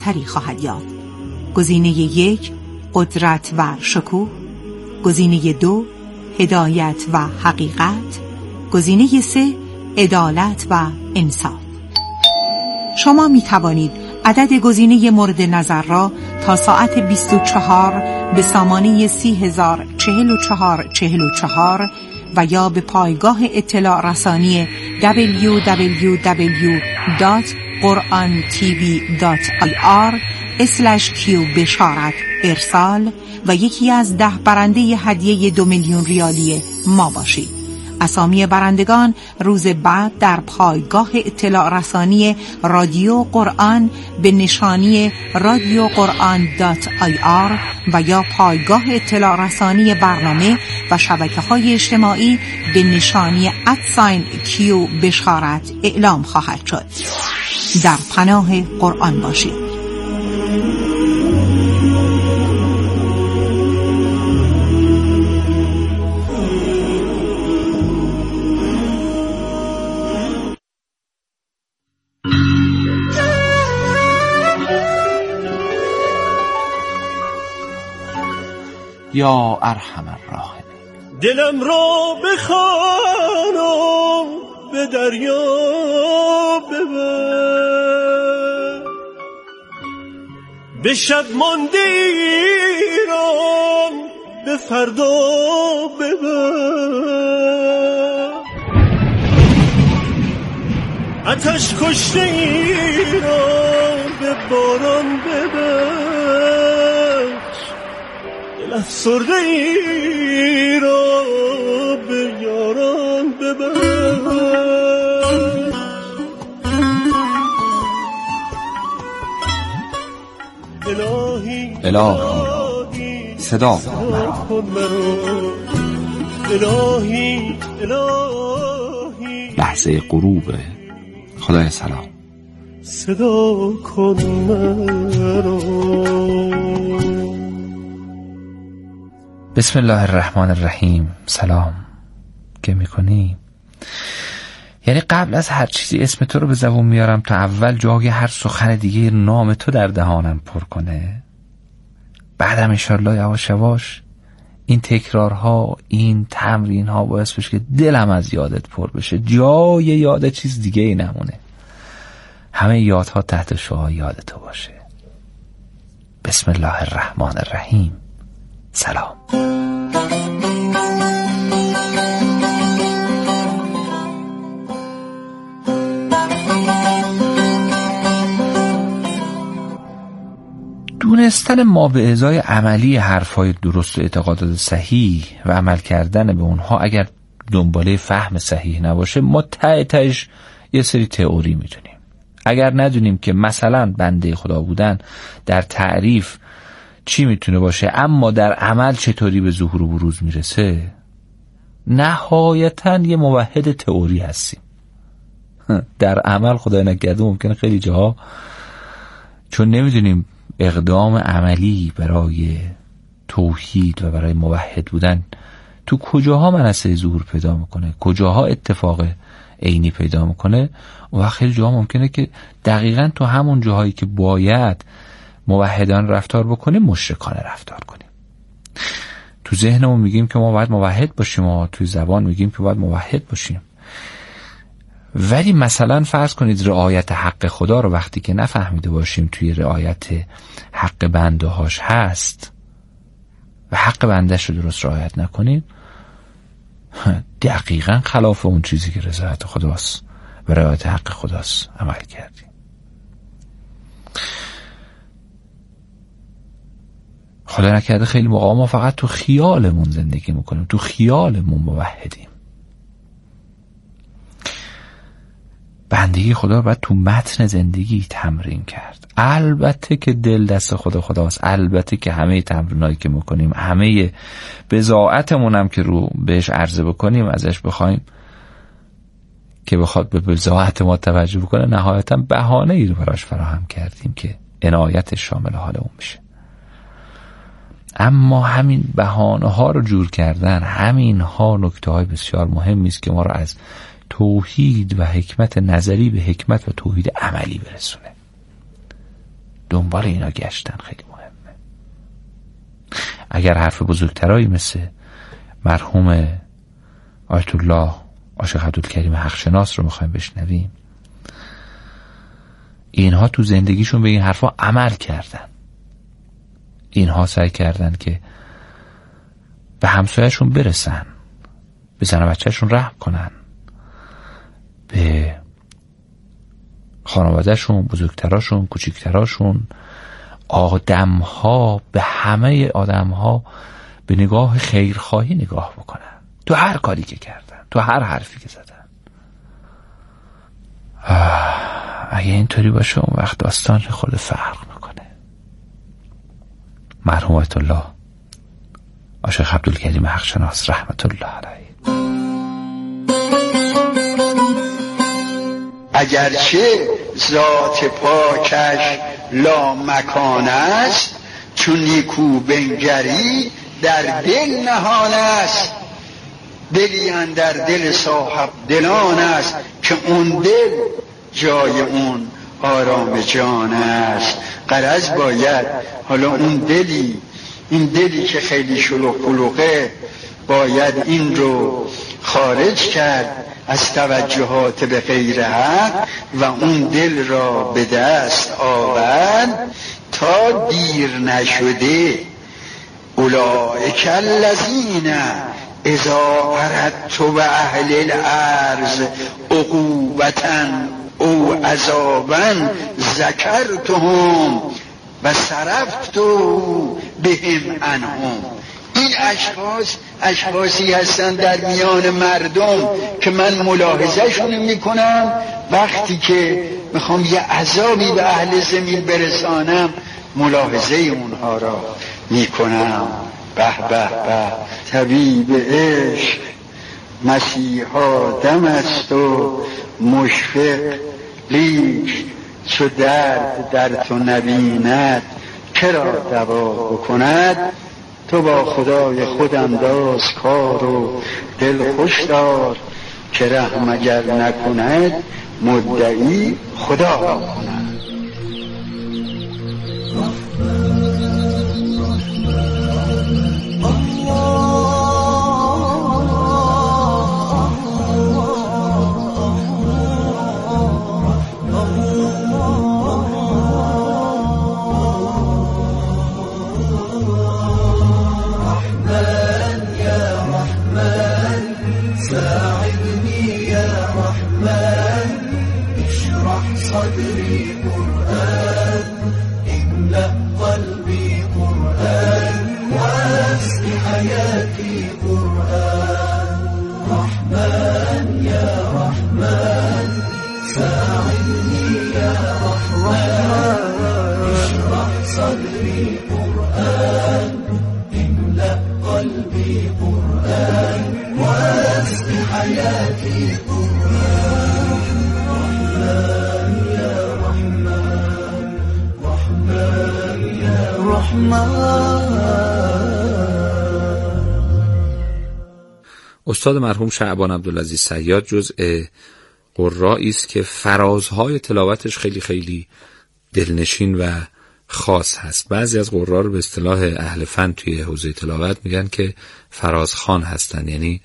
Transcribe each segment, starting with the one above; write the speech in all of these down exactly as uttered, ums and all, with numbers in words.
برتری خواهد یافت. گزینه یک، قدرت و شکوه. گزینه دو، هدایت و حقیقت. گزینه سه، عدالت و انصاف. شما می توانید عدد گزینه مورد نظر را تا ساعت بیست و چهار به سامانه سی هزار چهل و چهار چهل و چهار و یا به پایگاه اطلاع رسانی دبلیو دبلیو دبلیو دات قرآن تی وی دات آی آر اسلش کیو بشارت ارسال و یکی از ده برنده هدیه دو میلیون ریالی ما باشید. اسامی برندگان روز بعد در پایگاه اطلاع رسانی رادیو قرآن به نشانی رادیو قرآن دات آی آر و یا پایگاه اطلاع رسانی برنامه و شبکه‌های اجتماعی به نشانی ادساین کیو بشارت اعلام خواهد شد. در پناه قرآن باشید. یا ارحم الراحمین. دلم را بخوانم به دریا ببر، به شب مانده ایران به فردا ببر، آتش کشته ایران به باران ببر، افسرده ای را به یاران ببر. الهی الهی صدا کن مرا، الهی الهی لحظه غروب. خدای سلام صدا کن مرا. بسم الله الرحمن الرحیم. سلام. که میکنی؟ یعنی قبل از هر چیزی اسم تو رو به زبون میارم تا اول جای هر سخن دیگه نام تو در دهانم پر کنه. بعدم انشالله یواش یواش این تکرارها، این تمرینها باعث بشه که دلم از یادت پر بشه، جای یاد چیز دیگه ای نمونه، همه یادها تحت شعاع یاد تو باشه. بسم الله الرحمن الرحیم. سلام. دونستن ما به ازای عملی حرفای درست و اعتقادات صحیح و عمل کردن به اونها اگر دنباله فهم صحیح نباشه، ما ته تهش یه سری تئوری میدونیم. اگر ندونیم که مثلا بنده خدا بودن در تعریف چی میتونه باشه، اما در عمل چطوری به ظهور و بروز میرسه، نهایتاً یه موحد تئوری هستیم. در عمل خدای نکرده ممکنه خیلی جاها چون نمیدونیم اقدام عملی برای توحید و برای موحد بودن تو کجاها منصه ظهور پیدا میکنه، کجاها اتفاق عینی پیدا میکنه، و خیلی جاها ممکنه که دقیقاً تو همون جاهایی که باید موحدان رفتار بکنیم مشرکانه رفتار کنیم. تو ذهنمون میگیم که ما باید موحد باشیم و توی زبان میگیم که باید موحد باشیم، ولی مثلا فرض کنید رعایت حق خدا رو وقتی که نفهمیده باشیم توی رعایت حق بنده هاش هست و حق بندش رو درست رعایت نکنیم، دقیقاً خلاف اون چیزی که رضایت خداست و رعایت حق خداست عمل کردیم. خدا نکرده خیلی موقع ما فقط تو خیالمون زندگی میکنیم، تو خیالمون موحدیم. بندگی خدا رو باید تو متن زندگی تمرین کرد. البته که دل دست خدا خداست، البته که همه تمرینایی که میکنیم، همه بضاعتمون هم که رو بهش عرضه بکنیم، ازش بخوایم که بخواد به بضاعت ما توجه بکنه، نهایتا بهانه ای رو براش فراهم کردیم که عنایتش شامل حال اون بشه. اما همین بهانه ها رو جور کردن، همین ها نکته های بسیار مهمی است که ما رو از توحید و حکمت نظری به حکمت و توحید عملی برسونه. دنبال اینا گشتن خیلی مهمه. اگر حرف بزرگترایی مثل مرحوم آیت الله عاشق عبدالکریم حقشناس رو میخوایم بشنویم، اینها تو زندگیشون به این حرفا عمل کردن. اینها سعی کردن که به همسایه‌شون برسن، به زن و بچه‌شون رحم کنن، به خانواده‌شون، بزرگتراشون، کوچیکتراشون، آدم‌ها، به همه آدم‌ها به نگاه خیرخواهی نگاه بکنن تو هر کاری که کردن، تو هر حرفی که زدن. اگه اینطوری باشه اون وقت داستان خود فرق میکنه. مرحوم آیت الله عاشق عبدالکریم حقشناس رحمت الله علیه. اگرچه ذات پاکش لا مکان است، چون نیکو بنگری در دل نهان است. دلی اندر دل صاحب دلان است، که اون دل جای اون آرام جان است. غرض باید حالا اون دلی، این دلی که خیلی شلوغ پلوغه، باید این رو خارج کرد از توجهات به غیر حق و اون دل را به دست آورد تا دیر نشده. اولئک الذین اذا اردت به اهل الارض عقوبة او عذابا ذکرتهم و صرفت بهم عنهم. این اشخاص اشخاصی هستن در میان مردم که من ملاحظهشون میکنم، وقتی که میخوام یه عذابی به اهل زمین برسانم ملاحظه اونها را میکنم. به به به، طبیب عشق مسیحا دم است و مشفق، لیک چو درد در تو نبیند کرا دوا بکند. تو با خدای خود انداز کار و دل خوش دار، که رحم اگر نکند مدعی خدا را کند. استاد مرحوم شعبان عبدالعزیز صیاد جزء قرایی است که فرازهای تلاوتش خیلی خیلی دلنشین و خاص هست. بعضی از قرا رو به اصطلاح اهل فن توی حوزه تلاوت میگن که فرازخوان هستن، یعنی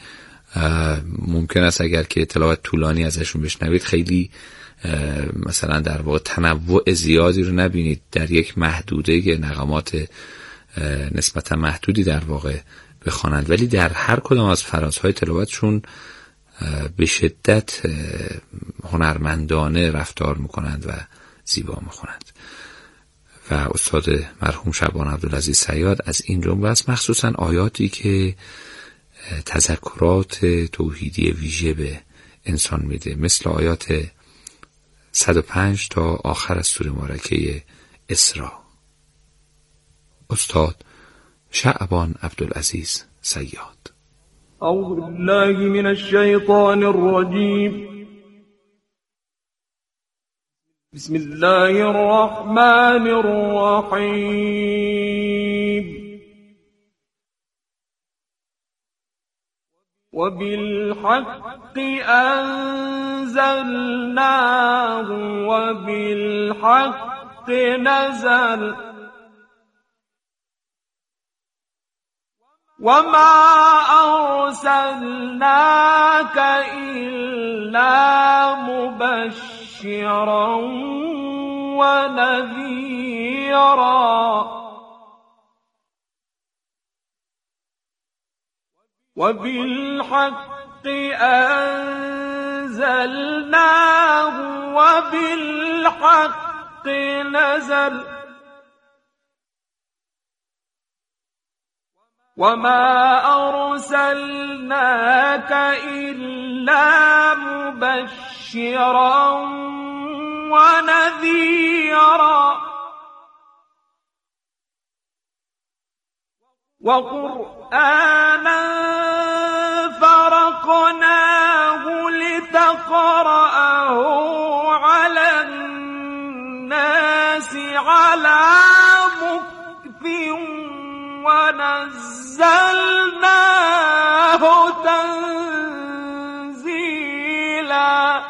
ممکن است اگر که تلاوت طولانی ازشون بشنوید خیلی مثلا در واقع تنوع زیادی رو نبینید، در یک محدوده نغمات نسبتا محدودی در واقع بخوانند، ولی در هر کدام از فرازهای تلاوتشون به شدت هنرمندانه رفتار میکنند و زیبا میخونند. و استاد مرحوم شعبان عبدالعزیز صیاد از این جمله است، مخصوصا آیاتی که تذکرات توحیدی ویژه به انسان میده، مثل آیات صد و پنج تا آخر از سوره مبارکه اسراء. استاد شعبان عبدالعزیز صیاد. اعوذ بالله من الشیطان الرجیم. بسم الله الرحمن الرحیم. وبالحق أنزلناه وبالحق نزل وما أرسلناك إلا مبشرا ونذيرا وبالحق أنزلناه وبالحق نزل وما أرسلناك إلا مبشرا ونذيرا وقرآنا فرقناه لتقرأه على الناس على مكث ونزلناه تنزيلا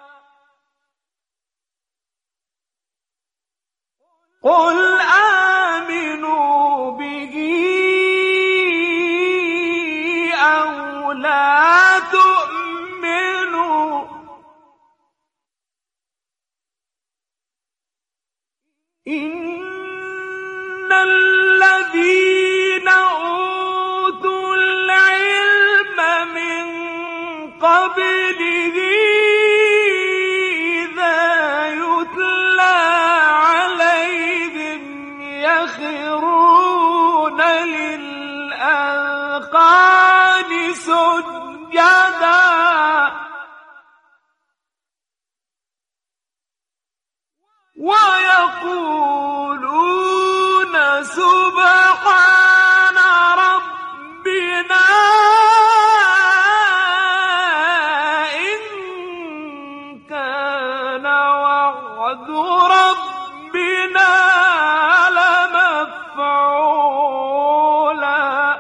قل آمنوا به أو لا تؤمنوا إن الذين أوتوا العلم من قبله إذا يتلى عليهم يخرون للأذقان سجدا ويقولون سبحان ربنا إن كان وعد ربنا لمفعولا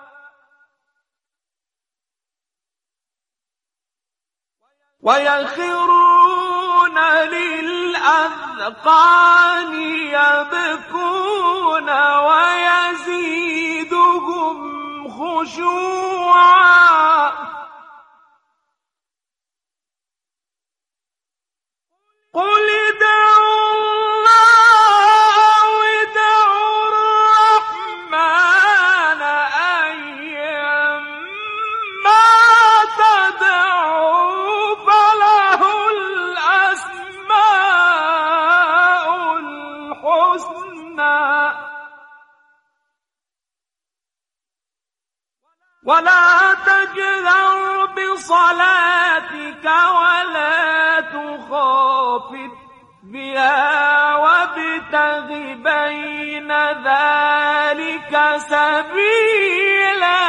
ويخرون للأذقان يبكون ويزيدهم خشوعا قل ادعوا الله أو ادعوا الرحمن أيما تدعوا فله الأسماء الحسنى ولا تجهر بصلاتك ولا تخافت بها وابتغ بين ذلك سبيلا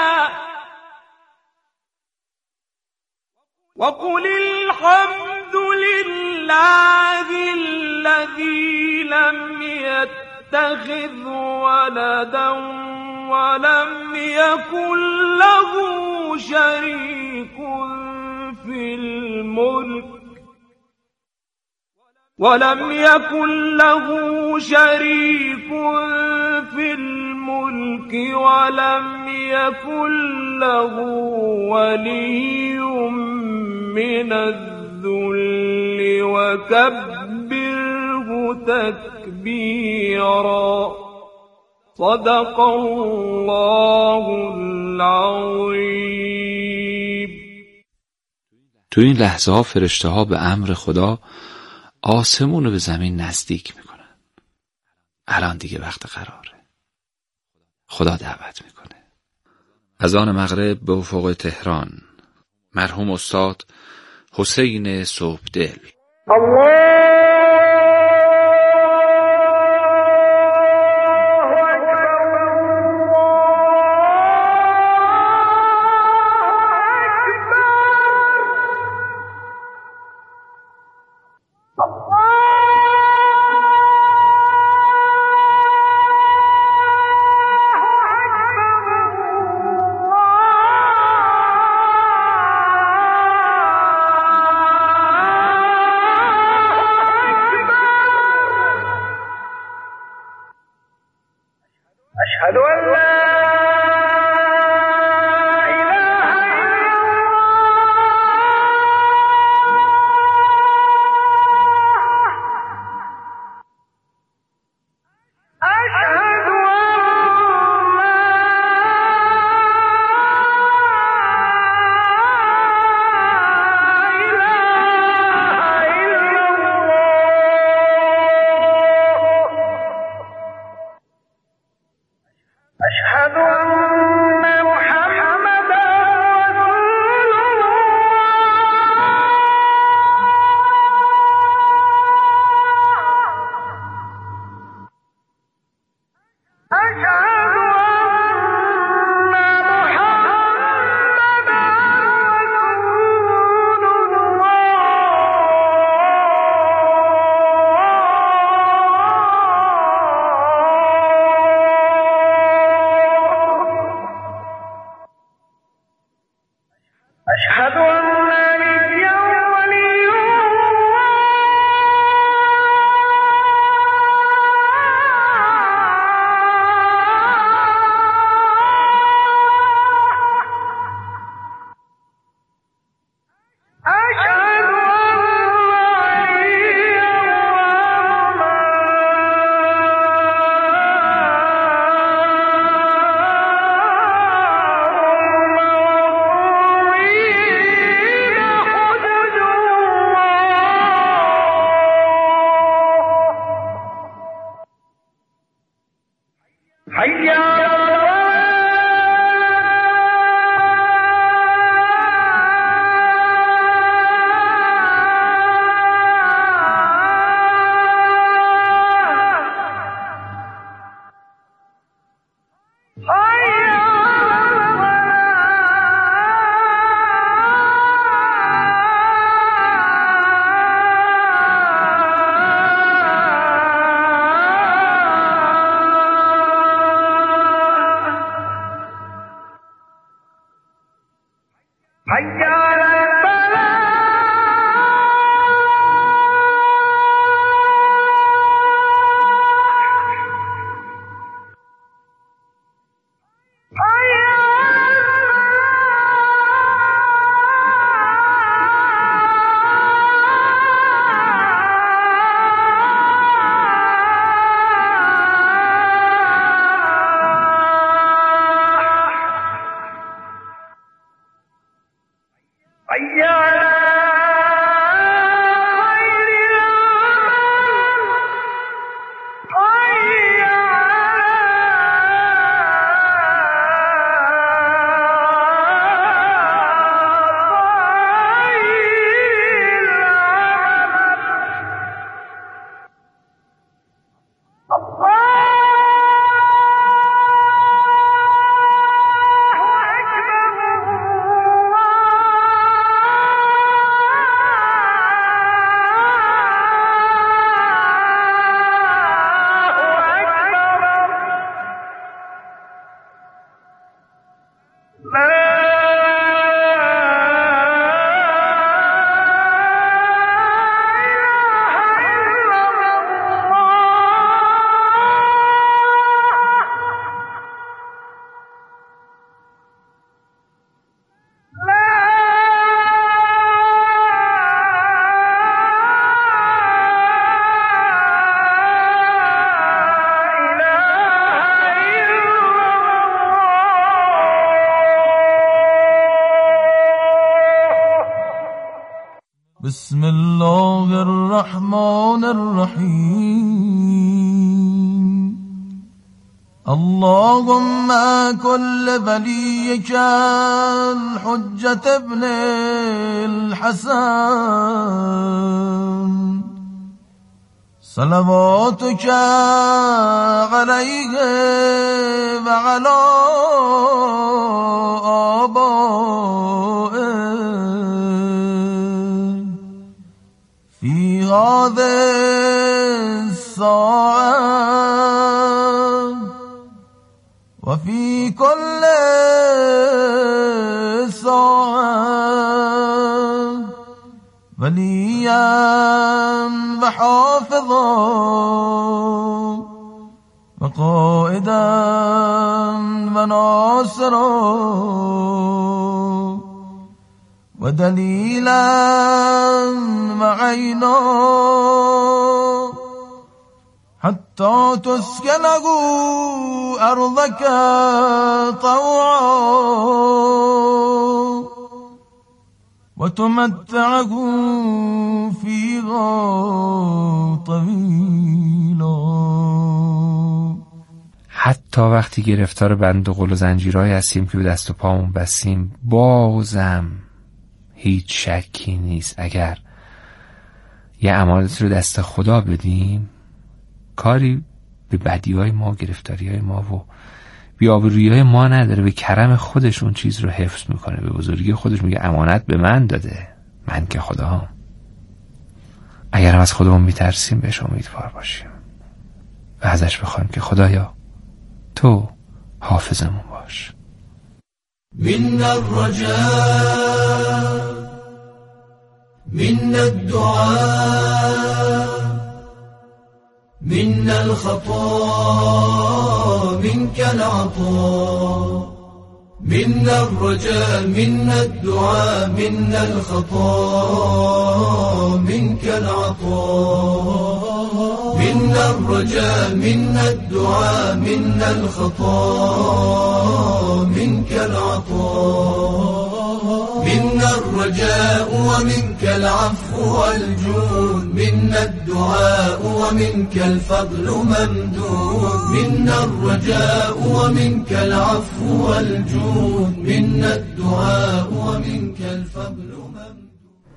وقل الحمد لله الذي لم يتخذ ولدا ولم يكن له شريك في الملك ولم يكن له شريك في الملك ولم يكن له ولي من الذل وكبره تكبيرا صدق الله العظیم. تو این لحظه ها فرشته ها به امر خدا آسمون رو به زمین نزدیک میکنن. الان دیگه وقت قراره. خدا دعوت میکنه. اذان مغرب به افق تهران. مرحوم استاد حسین صبحدل. الله أشهد أن لا أشهد أن محمدا رسول الله أشهد أن محمدا أشهد أن نبيا ولي أشهد أن حي على حي على الفلاح حي حي على خير العمل حي بسم الله الرحمن الرحيم اللهم كل وليك الحجة ابن الحسن صلواتك عليه وعلى آبائه في هذه الساعة وفي كل ساعة وليا وحافظا و قائدا و ناصرا و دلیلا و عینا حتی تسکنه ارضك طوعا و تمتعه فیها طویلا. حتی وقتی گرفتار بند و قل و زنجیرهایی هستیم که به دست و پامون بستیم، بازم هیچ شکی نیست اگر یه امانت رو دست خدا بدیم، کاری به بدیهای ما، گرفتاریهای ما و بی‌آبرویی‌های ما نداره. به کرم خودش اون چیز رو حفظ میکنه، به بزرگی خودش میگه امانت به من داده، من که خداام. اگر هم از خودمون میترسیم بهش امیدوار باشیم و ازش بخوایم که خدایا تو حافظمون باش. من الرجاء من الدعاء من الخطا منك العطاء من الرجاء من الدعاء من الخطا منك العطاء من الرجاء من الدعاء من الخطا منك العطاء من الرجاء ومنك العفو والجود من الدعاء ومنك الفضل ممدود من الرجاء ومنك العفو والجود من الدعاء ومنك الفضل ممدود.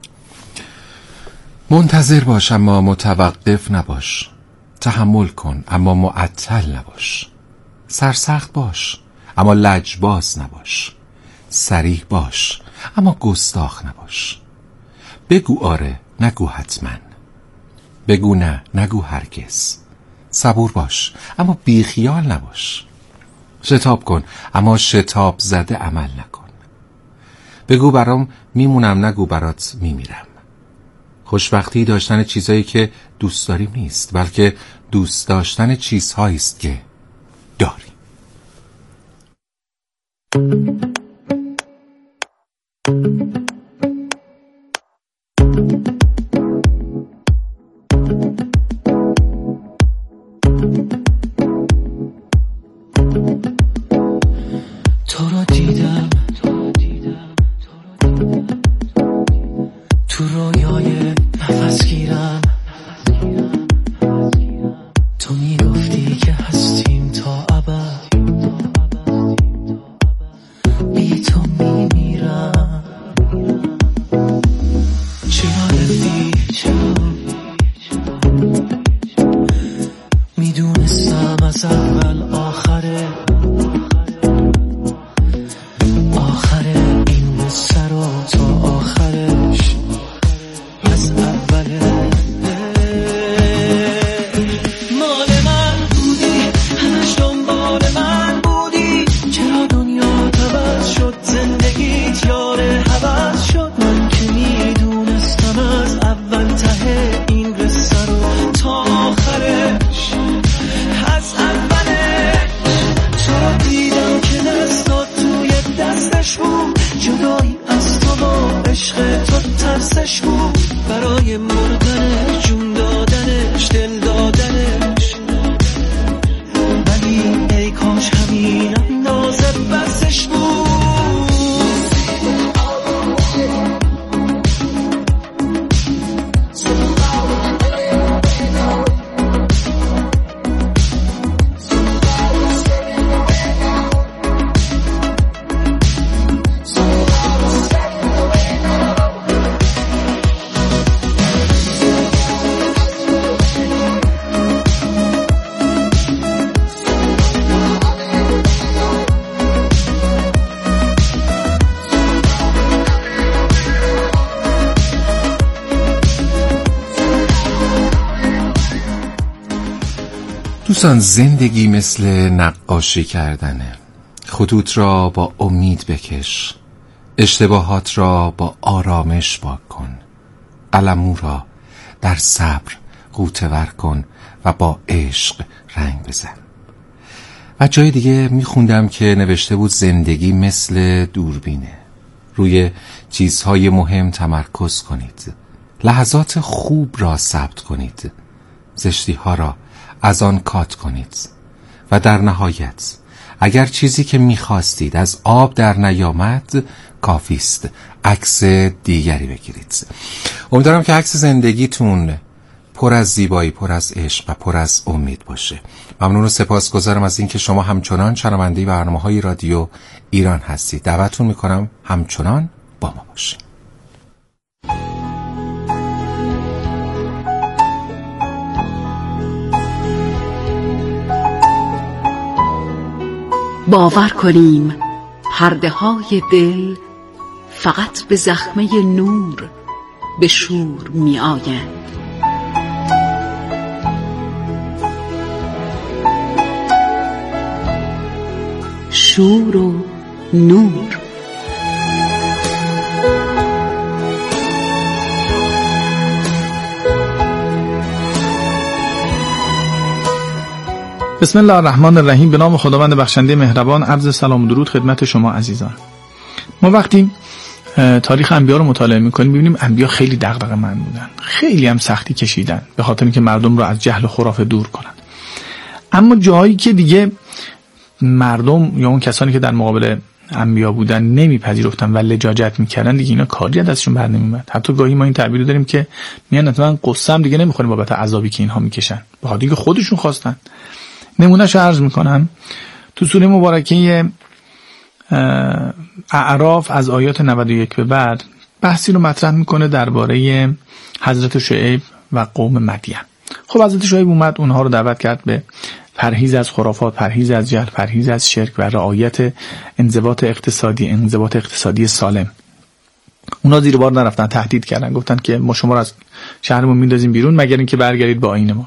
منتظر باش اما متوقف نباش، تحمل کن اما معطل نباش، سرسخت باش اما لجباز نباش، صریح باش اما گستاخ نباش، بگو آره نگو حتما، بگو نه نگو هرگز، صبور باش اما بیخیال نباش، شتاب کن اما شتاب زده عمل نکن، بگو برام میمونم نگو برات میمیرم. خوشبختی داشتن چیزایی که دوست داریم نیست، بلکه دوست داشتن چیزهایی است که داریم. تو رو دیدم تو رویای نفس گیرم، تو میگفتی که هستیم تا ابد، بی تو میمیرم. چرا رفتی میدونستم از اول آخره آخره این قصه رو تا آخرش از اوله مال من بودی، همش دنبال من بودی، چرا دنیا عوض شد، زندگیت یار عوض شد، من که میدونستم از اول ته این قصه رو تا آخرش از اولش. چرا دیدم که دستات توی دستش بود، جدایی از تو با عشق تو ترسش بود، برای مردنش جون دادنش دل دادنش، ولی ای کاش همین اندازه بسش بود. دوستان، زندگی مثل نقاشی کردنه. خطوط را با امید بکش، اشتباهات را با آرامش پاک کن، قلمو را در صبر غوطه ور کن و با عشق رنگ بزن. و جای دیگه میخوندم که نوشته بود زندگی مثل دوربینه، روی چیزهای مهم تمرکز کنید، لحظات خوب را ثبت کنید، زشتی ها را از آن کات کنید و در نهایت اگر چیزی که میخواستید از آب در نیامد کافیست عکس دیگری بگیرید. امیدوارم که عکس زندگیتون پر از زیبایی، پر از عشق و پر از امید باشه. ممنون و سپاسگزارم از اینکه شما همچنان شنونده برنامه‌های رادیو ایران هستید. دعوتتون میکنم همچنان با ما باشید. باور کنیم پرده های دل فقط به زخمه نور به شور می آیند. شور و نور. بسم الله الرحمن الرحیم. به نام خداوند بخشنده مهربان. عرض سلام و درود خدمت شما عزیزان. ما وقتی تاریخ انبیا رو مطالعه میکنیم میبینیم انبیا خیلی دغدغه‌مند بودن، خیلی هم سختی کشیدن به خاطر اینکه مردم رو از جهل و خرافه دور کنن. اما جایی که دیگه مردم یا اون کسانی که در مقابل انبیا بودن نمیپذیرفتن و لجاجت میکردن، دیگه اینا کاری ازشون بر نمیومد. حتی گاهی ما این تعبیر رو داریم که میان مثلا قصه هم دیگه نمیخوریم بابت عذابی که اینها میکشن، به خاطر اینکه خودشون خواستن. نمونهش عرض میکنم تو سوره مبارکه اعراف از آیات نود و یک به بعد بحثی رو مطرح میکنه درباره حضرت شعیب و قوم مدین. خب حضرت شعیب اومد اونها رو دعوت کرد به پرهیز از خرافات، پرهیز از جهل، پرهیز از شرک و رعایت انضباط اقتصادی، انضباط اقتصادی سالم. اونا زیر بار نرفتن، تهدید کردن، گفتن که ما شما رو از شهرمون میندازیم بیرون مگر اینکه برگردید با آیین ما.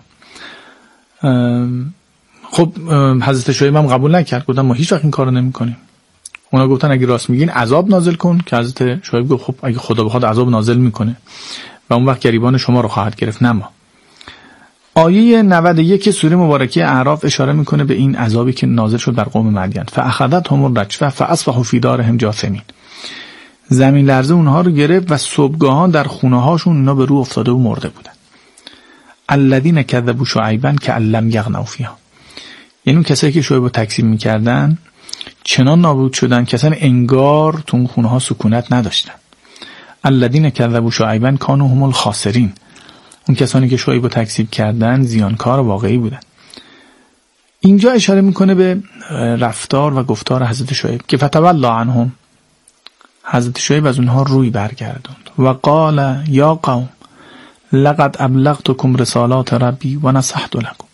خب حضرت شعیب هم قبول نکرد، گفتن ما هیچ وقت این کارو نمی‌کنیم. اونا گفتن اگه راست میگین عذاب نازل کن، که حضرت شعیب گفت خب اگه خدا بخواد عذاب نازل میکنه و اون وقت گریبان شما رو خواهد گرفت، نه ما. آیه نود و یک سوره مبارکه اعراف اشاره میکنه به این عذابی که نازل شد بر قوم مدین. فاخذتهم الرجفه فاصبحوا فی دارهم جاثمین. زمین لرزه اونها رو گرفت و صبحگاهان در خونه هاشون اونا به رو افتاده و مرده بودن. الذین کذبوا شعیبا کأن لم یغنوا فیها. یعنی اون کسایی که شعیب رو تکذیب میکردن چنان نابود شدن که اصلا انگار تو اون خونه ها سکونت نداشتن. الذین کذبوا شعیبا کانوا هم الخاسرین. اون کسانی که شعیب رو تکذیب کردن زیانکار واقعی بودن. اینجا اشاره میکنه به رفتار و گفتار حضرت شعیب که فتولی عنهم. حضرت شعیب از اونها روی برگردوند و قال یا قوم لقد ابلغتکم رسالات ربی و نصحت لکم.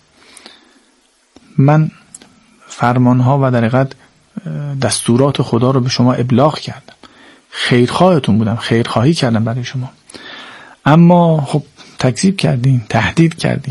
من فرمانها و در حقیقت دستورات خدا رو به شما ابلاغ کردم، خیرخواهتون بودم، خیرخواهی کردم برای شما، اما خب تکذیب کردین، تهدید کردین.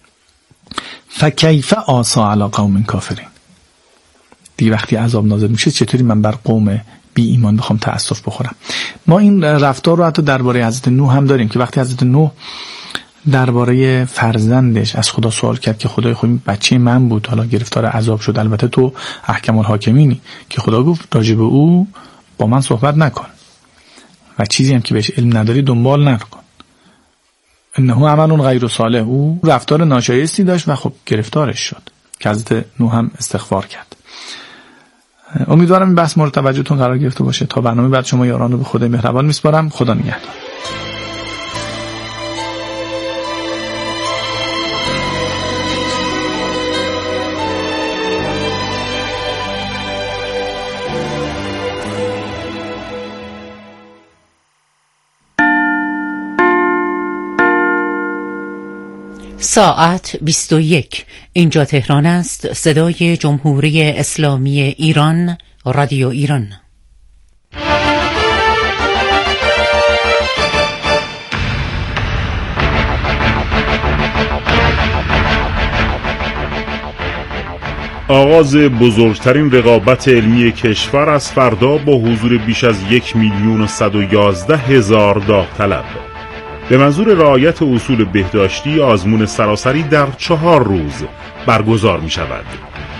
فکیف آسی علی قوم کافرین. دی وقتی عذاب نازل میشه چطوری من بر قوم بی ایمان بخوام تأسف بخورم؟ ما این رفتار رو حتی درباره حضرت نوح هم داریم که وقتی حضرت نوح درباره فرزندش از خدا سوال کرد که خدای خود بچه من بود حالا گرفتار عذاب شد، البته تو احکم الحاکمینی، که خدا گفت راجع به او با من صحبت نکن و چیزی هم که بهش علم نداری دنبال نکن، انه عمل غیر صالح. او رفتار ناشایستی داشت و خب گرفتارش شد که حضرت نوح هم استغفار کرد. امیدوارم این بحث مورد توجهتون قرار گرفته باشه. تا برنامه بعد شما یاران رو به خدای مهربان میسپارم. خدا نگهدار. ساعت بیست و یک. اینجا تهران است. صدای جمهوری اسلامی ایران، رادیو ایران. آغاز بزرگترین رقابت علمی کشور از فردا با حضور بیش از یک میلیون و صد و یازده هزار داوطلب به منظور رعایت اصول بهداشتی آزمون سراسری در چهار روز برگزار می شود.